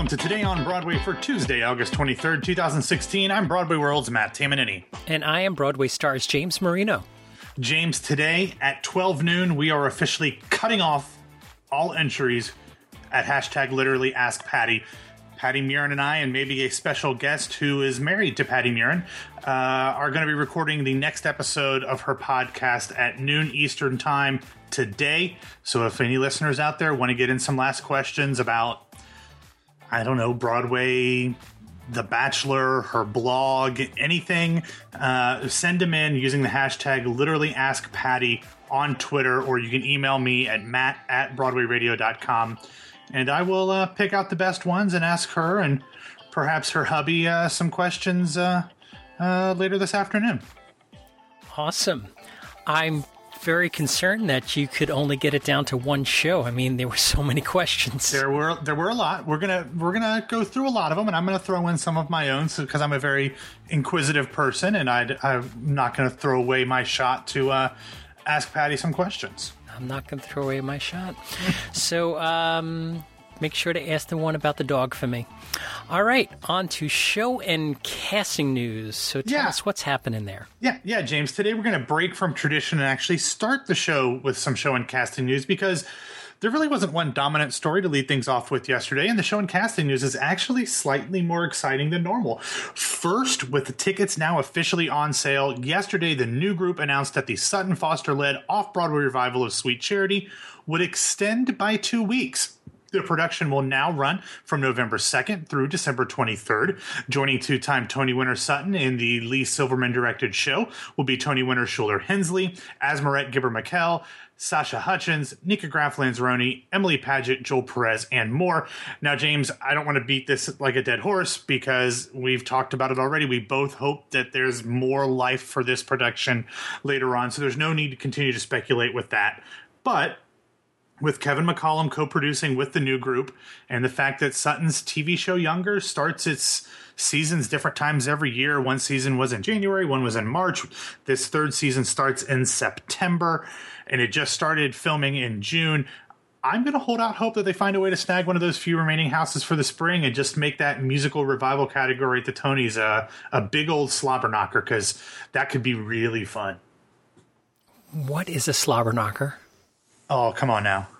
welcome to Today on Broadway for Tuesday, August 23rd, 2016. I'm Broadway World's Matt Tamanini. And I am Broadway Stars James Marino. James, today at 12 noon, we are officially cutting off all entries at hashtag literally Ask Patty. Patty Murin and I, and maybe a special guest who is married to Patty Murin, are going to be recording the next episode of her podcast at noon Eastern time today. So if any listeners out there want to get in some last questions about, I don't know, Broadway, The Bachelor, her blog, anything, send them in using the hashtag literally Ask Patty on Twitter, or you can email me at matt@broadwayradio.com. And I will pick out the best ones and ask her and perhaps her hubby some questions later this afternoon. Awesome. I'm very concerned that you could only get it down to one show. I mean, there were so many questions. There were a lot. We're gonna go through a lot of them, and I'm gonna throw in some of my own because I'm a very inquisitive person, and I'm not gonna throw away my shot to ask Patty some questions. I'm not going to throw away my shot. So make sure to ask the one about the dog for me. All right, on to show and casting news. So tell us what's happening there. Yeah, James. Today we're going to break from tradition and actually start the show with some show and casting news because there really wasn't one dominant story to lead things off with yesterday, and the show and casting news is actually slightly more exciting than normal. First, with the tickets now officially on sale, yesterday the new group announced that the Sutton Foster-led off-Broadway revival of Sweet Charity would extend by 2 weeks. The production will now run from November 2nd through December 23rd. Joining two-time Tony winner Sutton in the Lee Silverman-directed show will be Tony winner Shuler Hensley, Asmarette Gibber-McKell, Sasha Hutchins, Nika Graf Lanzaroni, Emily Paget, Joel Perez, and more. Now, James, I don't want to beat this like a dead horse because we've talked about it already. We both hope that there's more life for this production later on, so there's no need to continue to speculate with that. But with Kevin McCollum co-producing with the new group, and the fact that Sutton's TV show Younger starts its seasons different times every year. One season was in January, one was in March. This third season starts in September, and it just started filming in June. I'm going to hold out hope that they find a way to snag one of those few remaining houses for the spring and just make that musical revival category at the Tonys a big old slobber knocker, because that could be really fun. What is a slobber knocker? Oh, come on now.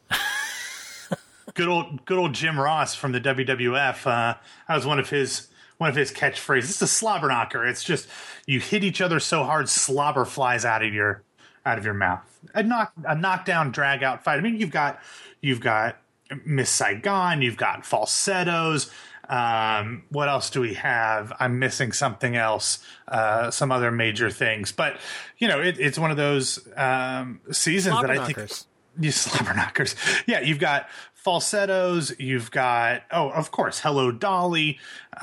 Good old Jim Ross from the WWF. That was one of his catchphrases. It's a slobber knocker. It's just you hit each other so hard, slobber flies out of your mouth. A knockdown, drag out fight. I mean, you've got Miss Saigon. You've got falsettos. What else do we have? I'm missing something else. Some other major things, but it's one of those seasons slobber that I think you slobber knockers. Yeah, you've got falsettos. You've got of course, Hello Dolly.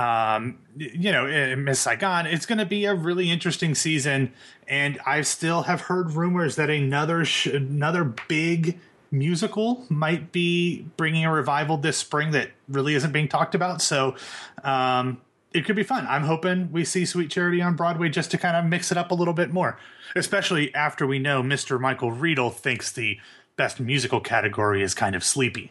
Miss Saigon. It's going to be a really interesting season, and I still have heard rumors that another big musical might be bringing a revival this spring that really isn't being talked about. So it could be fun. I'm hoping we see Sweet Charity on Broadway just to kind of mix it up a little bit more, especially after we know Mr. Michael Riedel thinks the best musical category is kind of sleepy.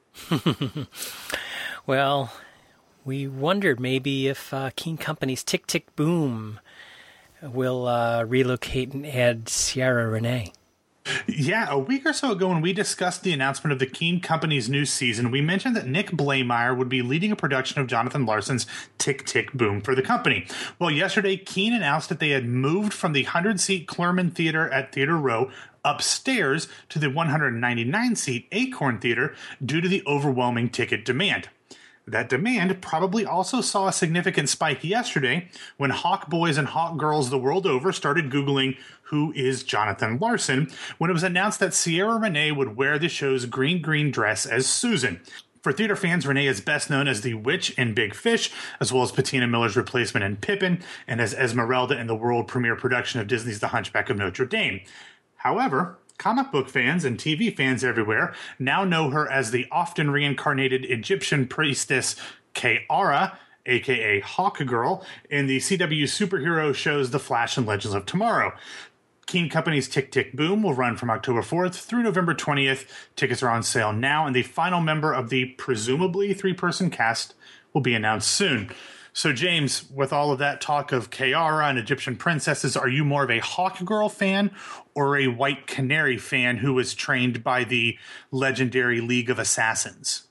Well, we wondered maybe if King Company's Tick Tick Boom will relocate and add Ciara Renee. Yeah, a week or so ago when we discussed the announcement of the Keen Company's new season, we mentioned that Nick Blaemire would be leading a production of Jonathan Larson's Tick Tick Boom for the company. Well, yesterday, Keen announced that they had moved from the 100-seat Clermont Theater at Theater Row upstairs to the 199-seat Acorn Theater due to the overwhelming ticket demand. That demand probably also saw a significant spike yesterday when Hawk boys and Hawk girls the world over started Googling who is Jonathan Larson when it was announced that Ciara Renee would wear the show's green dress as Susan. For theater fans, Renee is best known as the witch in Big Fish, as well as Patina Miller's replacement in Pippin, and as Esmeralda in the world premiere production of Disney's The Hunchback of Notre Dame. However, comic book fans and TV fans everywhere now know her as the often reincarnated Egyptian priestess Ka'ara, aka Hawk Girl, in the CW superhero shows The Flash and Legends of Tomorrow. Keen Company's Tick, Tick, Boom will run from October 4th through November 20th. Tickets are on sale now, and the final member of the presumably 3-person cast will be announced soon. So, James, with all of that talk of Kiara and Egyptian princesses, are you more of a Hawk Girl fan or a White Canary fan who was trained by the legendary League of Assassins?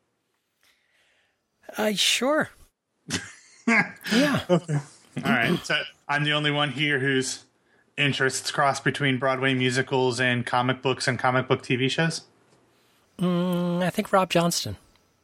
Sure. Yeah. Okay. All right. So I'm the only one here whose interests cross between Broadway musicals and comic books and comic book TV shows? I think Rob Johnston.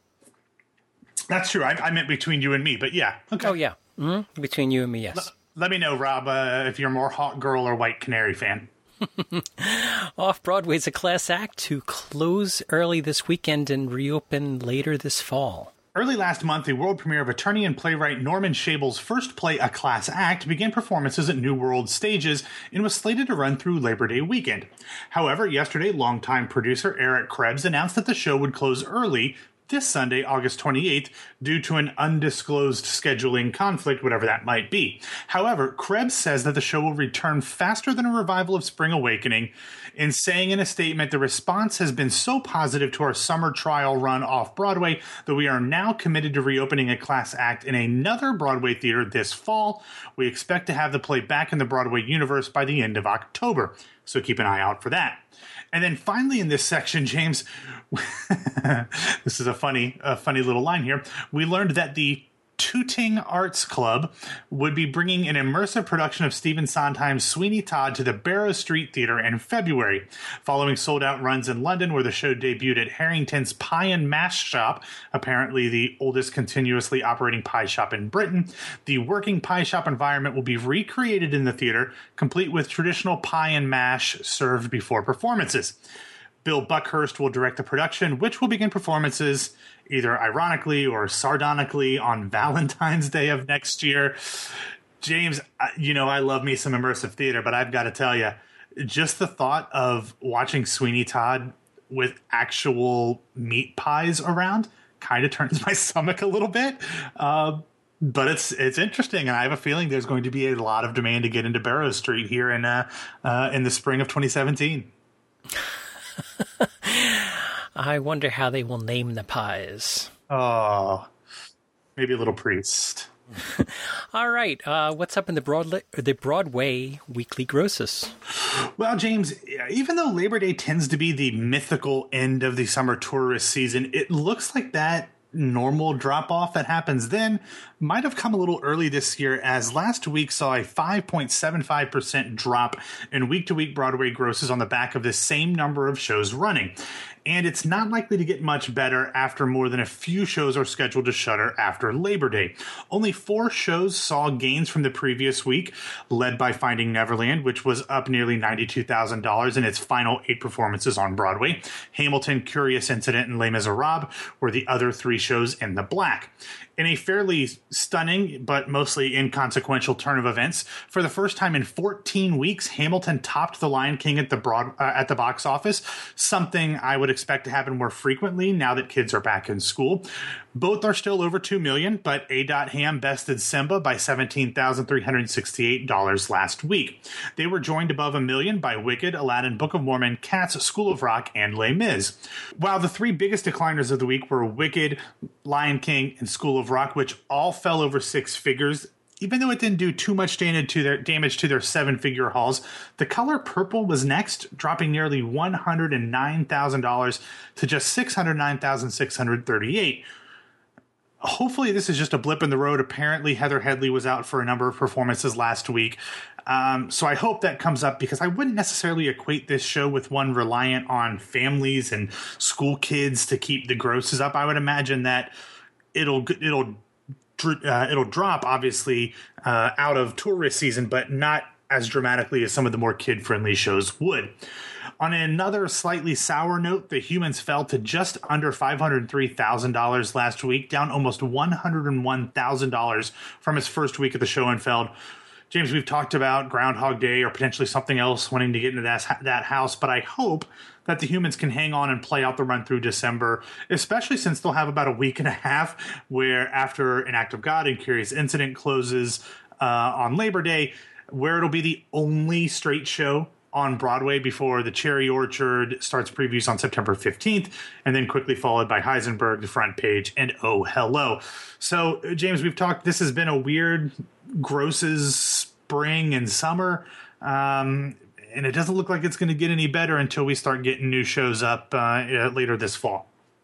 That's true. I meant between you and me, but yeah. Okay. Oh, yeah. Mm-hmm. Between you and me, yes. Let me know, Rob, if you're more Hawk Girl or White Canary fan. Off-Broadway's a class act to close early this weekend and reopen later this fall. Early last month, the world premiere of attorney and playwright Norman Shable's first play, A Class Act, began performances at New World Stages and was slated to run through Labor Day weekend. However, yesterday, longtime producer Eric Krebs announced that the show would close early this Sunday, August 28th, due to an undisclosed scheduling conflict, whatever that might be. However, Krebs says that the show will return faster than a revival of Spring Awakening, in saying in a statement, the response has been so positive to our summer trial run off-Broadway that we are now committed to reopening A Class Act in another Broadway theater this fall. We expect to have the play back in the Broadway universe by the end of October, so keep an eye out for that. And then finally in this section, James, this is a funny little line here. We learned that the Tooting Arts Club would be bringing an immersive production of Stephen Sondheim's Sweeney Todd to the Barrow Street Theatre in February. Following sold-out runs in London, where the show debuted at Harrington's Pie and Mash Shop, apparently the oldest continuously operating pie shop in Britain, the working pie shop environment will be recreated in the theatre, complete with traditional pie and mash served before performances. Bill Buckhurst will direct the production, which will begin performances either ironically or sardonically on Valentine's Day of next year. James, I love me some immersive theater, but I've got to tell you, just the thought of watching Sweeney Todd with actual meat pies around kind of turns my stomach a little bit. But it's interesting, and I have a feeling there's going to be a lot of demand to get into Barrow Street here in the spring of 2017. I wonder how they will name the pies. Oh, maybe a little priest. All right. What's up in the Broadway weekly grosses? Well, James, even though Labor Day tends to be the mythical end of the summer tourist season, it looks like that normal drop-off that happens then might have come a little early this year, as last week saw a 5.75% drop in week-to-week Broadway grosses on the back of the same number of shows running. And it's not likely to get much better after more than a few shows are scheduled to shutter after Labor Day. Only 4 shows saw gains from the previous week, led by Finding Neverland, which was up nearly $92,000 in its final 8 performances on Broadway. Hamilton, Curious Incident, and Les Miserables were the other 3 shows in the black. In a fairly stunning but mostly inconsequential turn of events, for the first time in 14 weeks, Hamilton topped The Lion King at the box office, something I would expect to happen more frequently now that kids are back in school. Both are still over $2 million, but A.Ham bested Simba by $17,368 last week. They were joined above $1 million by Wicked, Aladdin, Book of Mormon, Cats, School of Rock, and Les Mis. While the 3 biggest decliners of the week were Wicked, Lion King, and School of Rock, which all fell over 6 figures, even though it didn't do too much damage to their 7-figure hauls, The Color Purple was next, dropping nearly $109,000 to just $609,638. Hopefully this is just a blip in the road. Apparently Heather Headley was out for a number of performances last week. So I hope that comes up, because I wouldn't necessarily equate this show with one reliant on families and school kids to keep the grosses up. I would imagine that it'll drop, obviously, out of tourist season, but not as dramatically as some of the more kid-friendly shows would. On another slightly sour note, The Humans fell to just under $503,000 last week, down almost $101,000 from its first week at the Schoenfeld. James, we've talked about Groundhog Day or potentially something else wanting to get into that house, but I hope that The Humans can hang on and play out the run through December, especially since they'll have about a week and a half where, after An Act of God and Curious Incident closes on Labor Day, where it'll be the only straight show on Broadway before The Cherry Orchard starts previews on September 15th, and then quickly followed by Heisenberg, The Front Page, and Oh Hello. So, James, we've talked, this has been a weird grosses spring and summer, and it doesn't look like it's going to get any better until we start getting new shows up later this fall.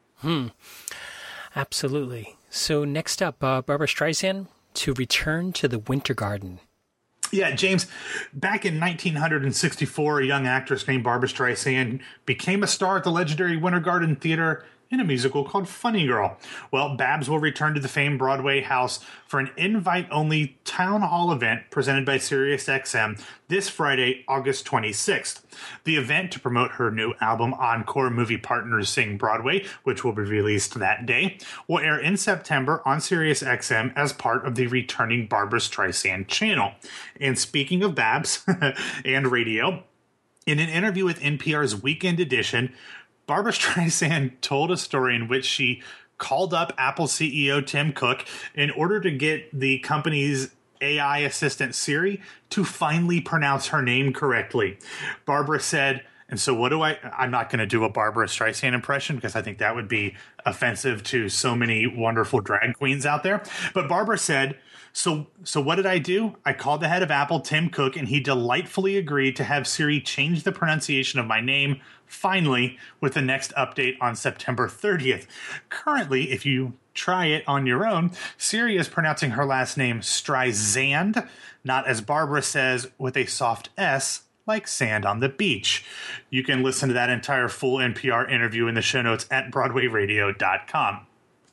Absolutely. So next up, Barbra Streisand to return to the Winter Garden. Yeah, James, back in 1964, a young actress named Barbra Streisand became a star at the legendary Winter Garden Theater in a musical called Funny Girl. Well, Babs will return to the famed Broadway house for an invite-only town hall event presented by SiriusXM this Friday, August 26th. The event, to promote her new album Encore Movie Partners Sing Broadway, which will be released that day, will air in September on SiriusXM as part of the returning Barbra Streisand channel. And speaking of Babs and radio, in an interview with NPR's Weekend Edition, Barbra Streisand told a story in which she called up Apple CEO Tim Cook in order to get the company's AI assistant Siri to finally pronounce her name correctly. Barbara said, and so what do I'm not going to do a Barbra Streisand impression because I think that would be offensive to so many wonderful drag queens out there. But Barbara said, So what did I do? I called the head of Apple, Tim Cook, and he delightfully agreed to have Siri change the pronunciation of my name, finally, with the next update on September 30th. Currently, if you try it on your own, Siri is pronouncing her last name Streisand, not as Barbara says, with a soft S, like sand on the beach. You can listen to that entire full NPR interview in the show notes at BroadwayRadio.com.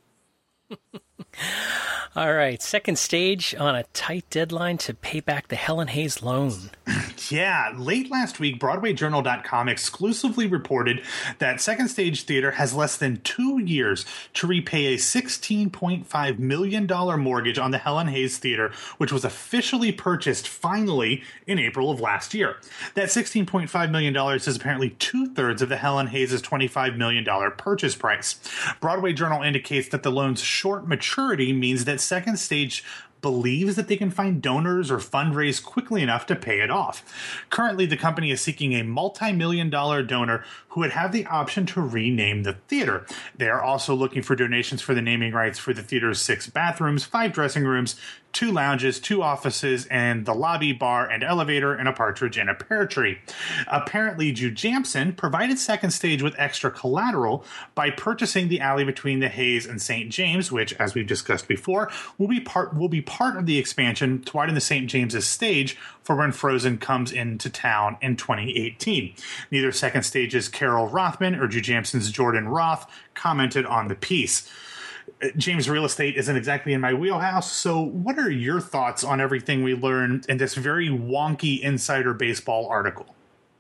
All right, second stage on a tight deadline to pay back the Helen Hayes loan. Yeah, late last week, BroadwayJournal.com exclusively reported that Second Stage Theater has less than 2 years to repay a $16.5 million mortgage on the Helen Hayes Theater, which was officially purchased finally in April of last year. That $16.5 million is apparently two-thirds of the Helen Hayes' $25 million purchase price. Broadway Journal indicates that the loan's short maturity means that Second Stage believes that they can find donors or fundraise quickly enough to pay it off. Currently, the company is seeking a multi-million-dollar donor who would have the option to rename the theater. They are also looking for donations for the naming rights for the theater's 6 bathrooms, 5 dressing rooms, 2 lounges, 2 offices, and the lobby, bar, and elevator, and a partridge in a pear tree. Apparently, Jude Jamson provided Second Stage with extra collateral by purchasing the alley between the Hayes and St. James, which, as we've discussed before, will be part of the expansion to widen the St. James's stage for when Frozen comes into town in 2018. Neither Second Stage's Carol Rothman or Jude Jamson's Jordan Roth commented on the piece. James, real estate isn't exactly in my wheelhouse, so what are your thoughts on everything we learned in this very wonky Insider Baseball article?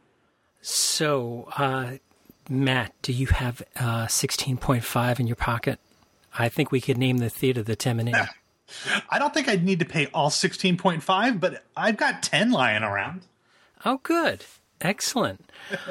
So, Matt, do you have 16.5 in your pocket? I think we could name the theater the Temin. I don't think I'd need to pay all 16.5, but I've got 10 lying around. Oh, good. Excellent.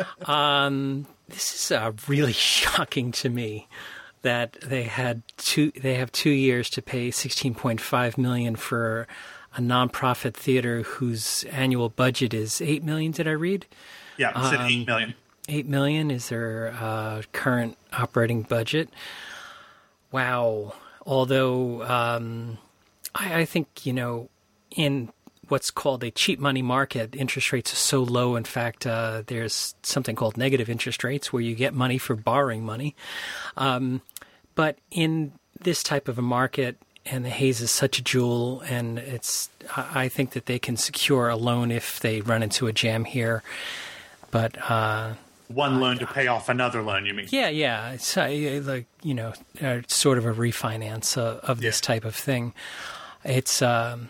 This is really shocking to me that they have 2 years to pay $16.5 million for a nonprofit theater whose annual budget is $8 million. Did I read? Yeah, it said $8 million. $8 million is their current operating budget. Wow. Although I think, in what's called a cheap money market, interest rates are so low. In fact, there's something called negative interest rates where you get money for borrowing money. But in this type of a market, and the Hayes is such a jewel, and I think that they can secure a loan if they run into a jam here. But one loan to pay off another loan, you mean? Yeah. It's sort of a refinance of this type of thing. It's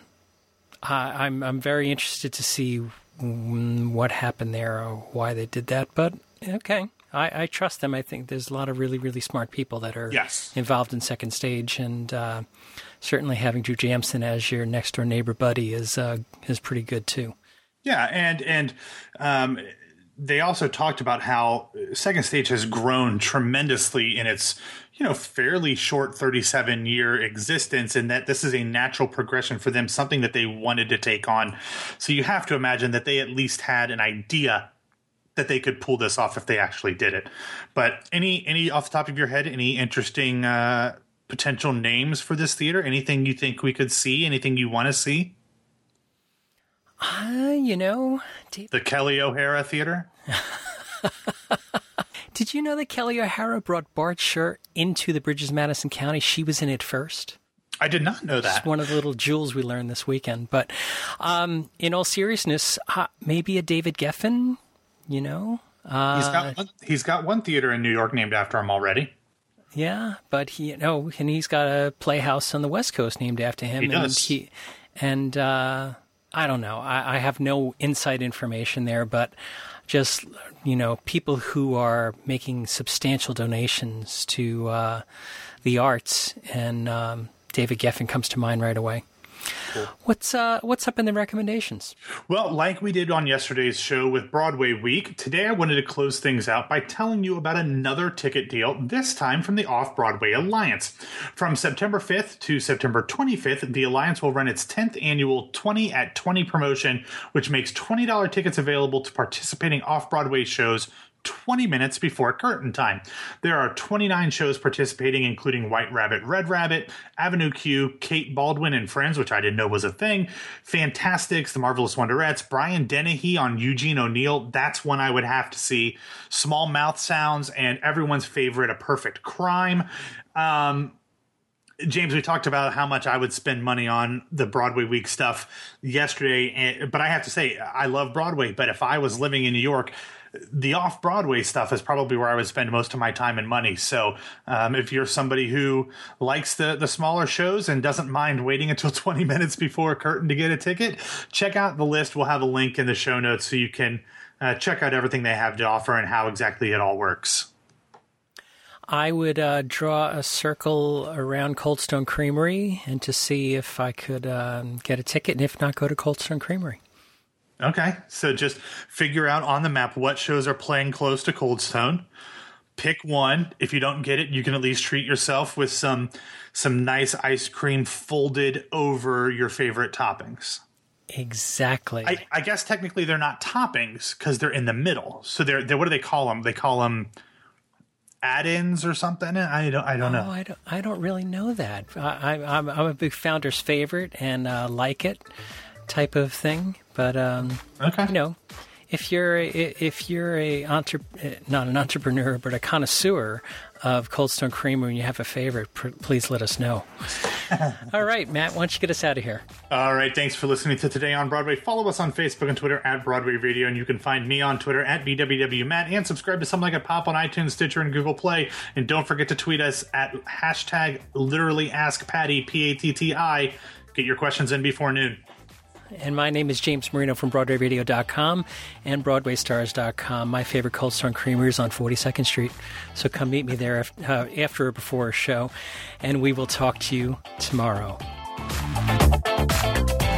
I'm very interested to see what happened there or why they did that. But okay, I trust them. I think there's a lot of really, really smart people that are involved in Second Stage, and certainly having Drew Jamson as your next door neighbor buddy is pretty good too. Yeah, and they also talked about how Second Stage has grown tremendously in its, fairly short 37-year existence, and that this is a natural progression for them, something that they wanted to take on. So you have to imagine that they at least had an idea that they could pull this off if they actually did it. But any off the top of your head, any interesting potential names for this theater? Anything you think we could see? Anything you want to see? The Kelly O'Hara Theater? Did you know that Kelly O'Hara brought Bart Sher into the Bridges Madison County? She was in it first. I did not know that. It's one of the little jewels we learned this weekend. But in all seriousness, maybe a David Geffen, He's got one theater in New York named after him already. Yeah, but and he's got a playhouse on the West Coast named after him. He does. And I don't know. I have no inside information there, but just, people who are making substantial donations to the arts, and David Geffen comes to mind right away. Cool. What's up in the recommendations? Well, like we did on yesterday's show with Broadway Week, today I wanted to close things out by telling you about another ticket deal, this time from the Off-Broadway Alliance. From September 5th to September 25th, the Alliance will run its 10th annual 20 at 20 promotion, which makes $20 tickets available to participating off-Broadway shows 20 minutes before curtain time. There are 29 shows participating, including White Rabbit, Red Rabbit, Avenue Q, Kate Baldwin and Friends, which I didn't know was a thing, Fantastics, The Marvelous Wonderettes, Brian Dennehy on Eugene O'Neill, that's one I would have to see, Small Mouth Sounds, and everyone's favorite, A Perfect Crime. James, we talked about how much I would spend money on the Broadway Week stuff yesterday, but I have to say, I love Broadway, but if I was living in New York, the off-Broadway stuff is probably where I would spend most of my time and money. So if you're somebody who likes the smaller shows and doesn't mind waiting until 20 minutes before curtain to get a ticket, check out the list. We'll have a link in the show notes so you can check out everything they have to offer and how exactly it all works. I would draw a circle around Cold Stone Creamery and to see if I could get a ticket, and if not, go to Cold Stone Creamery. Okay, so just figure out on the map what shows are playing close to Cold Stone. Pick one. If you don't get it, you can at least treat yourself with some nice ice cream folded over your favorite toppings. Exactly. I guess technically they're not toppings because they're in the middle. So they're what do they call them? They call them add-ins or something. I don't know. I don't really know that. I'm a big Founder's Favorite and like it type of thing. But okay. If you're not an entrepreneur but a connoisseur of Cold Stone Creamery and you have a favorite, please let us know. All right, Matt, why don't you get us out of here? All right, thanks for listening to Today on Broadway. Follow us on Facebook and Twitter at Broadway Radio, and you can find me on Twitter at BWWMatt, and subscribe to Something Like a Pop on iTunes, Stitcher, and Google Play. And don't forget to tweet us at hashtag literally Ask Patty, P-A-T-T-I. Get your questions in before noon. And my name is James Marino from BroadwayRadio.com and BroadwayStars.com. My favorite Cold Stone Creamery is on 42nd Street. So come meet me there after or before a show, and we will talk to you tomorrow.